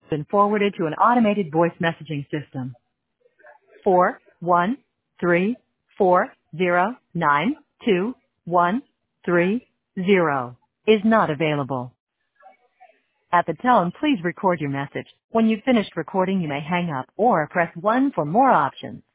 been forwarded to an automated voice messaging system. 413-409-2130 is not available. At the tone, please record your message. When you've finished recording, you may hang up or press 1 for more options.